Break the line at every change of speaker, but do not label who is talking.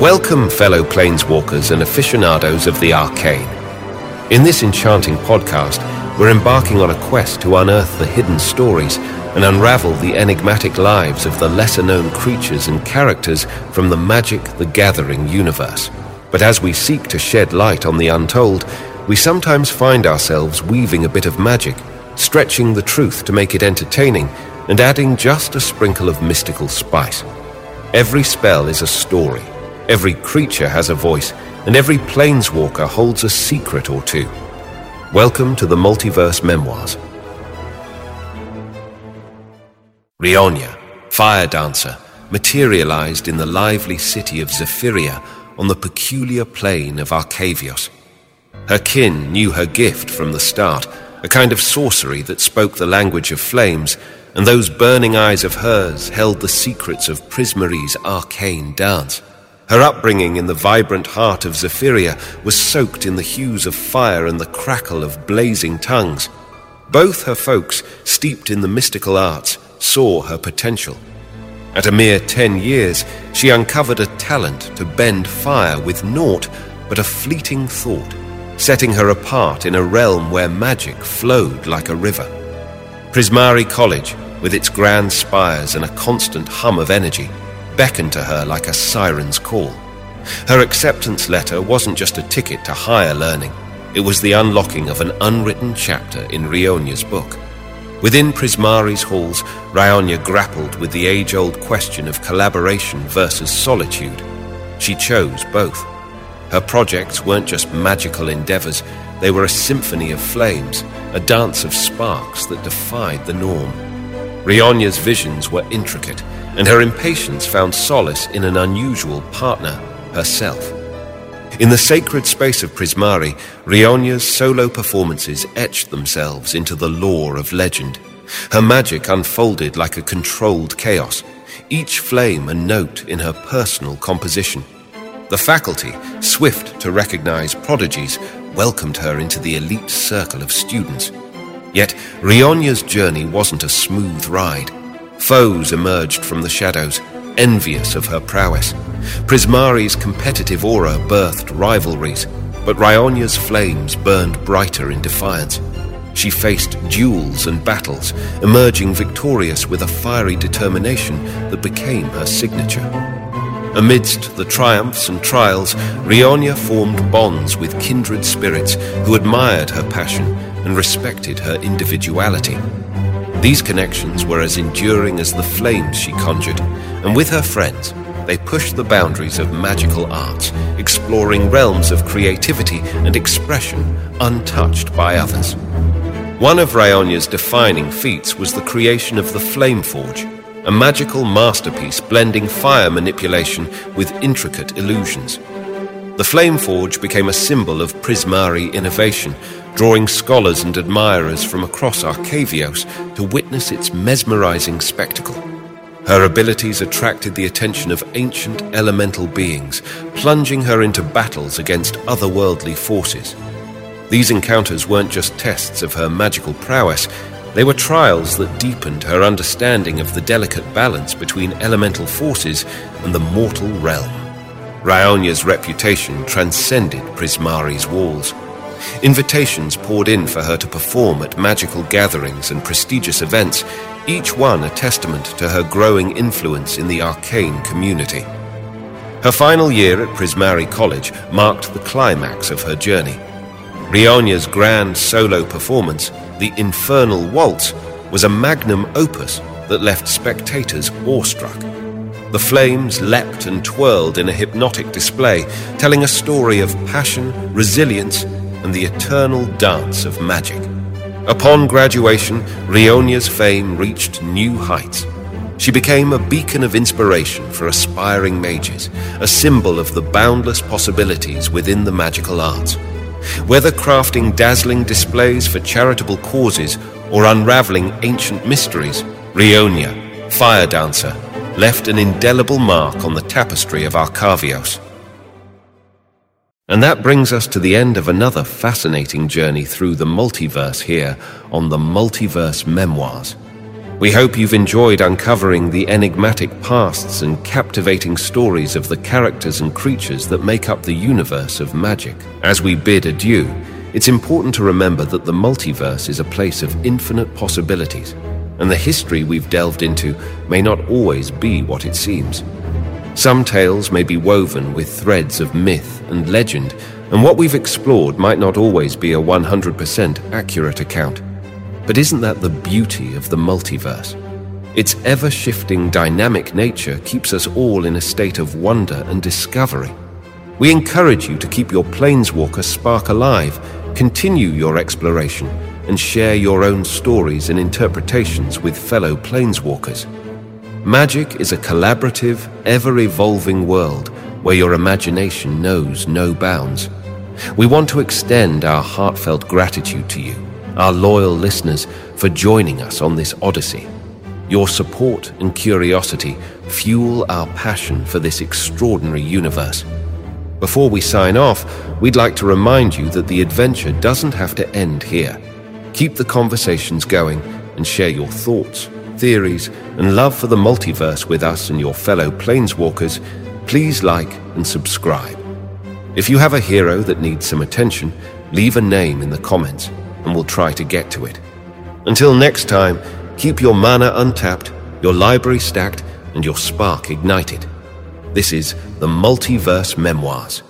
Welcome, fellow planeswalkers and aficionados of the arcane. In this enchanting podcast, we're embarking on a quest to unearth the hidden stories and unravel the enigmatic lives of the lesser-known creatures and characters from the Magic: The Gathering universe. But as we seek to shed light on the untold, we sometimes find ourselves weaving a bit of magic, stretching the truth to make it entertaining, and adding just a sprinkle of mystical spice. Every spell is a story, every creature has a voice, and every planeswalker holds a secret or two. Welcome to the Multiverse Memoirs. Rionya, Fire Dancer, materialized in the lively city of Zephyria on the peculiar plane of Arcavios. Her kin knew her gift from the start, a kind of sorcery that spoke the language of flames, and those burning eyes of hers held the secrets of Prismary's arcane dance. Her upbringing in the vibrant heart of Zephyria was soaked in the hues of fire and the crackle of blazing tongues. Both her folks, steeped in the mystical arts, saw her potential. At a mere 10 years, she uncovered a talent to bend fire with naught but a fleeting thought, setting her apart in a realm where magic flowed like a river. Prismari College, with its grand spires and a constant hum of energy, beckoned to her like a siren's call. Her acceptance letter wasn't just a ticket to higher learning. It was the unlocking of an unwritten chapter in Rionya's book. Within Prismari's halls, Rionya grappled with the age-old question of collaboration versus solitude. She chose both. Her projects weren't just magical endeavors, they were a symphony of flames, a dance of sparks that defied the norm. Rionya's visions were intricate, and her impatience found solace in an unusual partner, herself. In the sacred space of Prismari, Rionya's solo performances etched themselves into the lore of legend. Her magic unfolded like a controlled chaos, each flame a note in her personal composition. The faculty, swift to recognize prodigies, welcomed her into the elite circle of students. Yet Rionya's journey wasn't a smooth ride. Foes emerged from the shadows, envious of her prowess. Prismari's competitive aura birthed rivalries, but Rionya's flames burned brighter in defiance. She faced duels and battles, emerging victorious with a fiery determination that became her signature. Amidst the triumphs and trials, Rionya formed bonds with kindred spirits who admired her passion and respected her individuality. These connections were as enduring as the flames she conjured, and with her friends, they pushed the boundaries of magical arts, exploring realms of creativity and expression untouched by others. One of Rionya's defining feats was the creation of the Flameforge, a magical masterpiece blending fire manipulation with intricate illusions. The Flameforge became a symbol of Prismari innovation, drawing scholars and admirers from across Arcavios to witness its mesmerizing spectacle. Her abilities attracted the attention of ancient elemental beings, plunging her into battles against otherworldly forces. These encounters weren't just tests of her magical prowess, they were trials that deepened her understanding of the delicate balance between elemental forces and the mortal realm. Rionya's reputation transcended Prismari's walls. Invitations poured in for her to perform at magical gatherings and prestigious events, each one a testament to her growing influence in the arcane community. Her final year at Prismari College marked the climax of her journey. Rionya's grand solo performance, the Infernal Waltz, was a magnum opus that left spectators awestruck. The flames leapt and twirled in a hypnotic display, telling a story of passion, resilience, and the eternal dance of magic. Upon graduation, Rionya's fame reached new heights. She became a beacon of inspiration for aspiring mages, a symbol of the boundless possibilities within the magical arts. Whether crafting dazzling displays for charitable causes or unraveling ancient mysteries, Rionya, Fire Dancer, left an indelible mark on the tapestry of Arcavios. And that brings us to the end of another fascinating journey through the multiverse here on the Multiverse Memoirs. We hope you've enjoyed uncovering the enigmatic pasts and captivating stories of the characters and creatures that make up the universe of magic. As we bid adieu, it's important to remember that the multiverse is a place of infinite possibilities, and the history we've delved into may not always be what it seems. Some tales may be woven with threads of myth and legend, and what we've explored might not always be a 100% accurate account. But isn't that the beauty of the multiverse? Its ever-shifting, dynamic nature keeps us all in a state of wonder and discovery. We encourage you to keep your Planeswalker spark alive, continue your exploration, and share your own stories and interpretations with fellow Planeswalkers. Magic is a collaborative, ever-evolving world where your imagination knows no bounds. We want to extend our heartfelt gratitude to you, our loyal listeners, for joining us on this odyssey. Your support and curiosity fuel our passion for this extraordinary universe. Before we sign off, we'd like to remind you that the adventure doesn't have to end here. Keep the conversations going and share your thoughts, theories, and love for the multiverse with us and your fellow Planeswalkers. Please like and subscribe. If you have a hero that needs some attention, leave a name in the comments, and we'll try to get to it. Until next time, keep your mana untapped, your library stacked, and your spark ignited. This is the Multiverse Memoirs.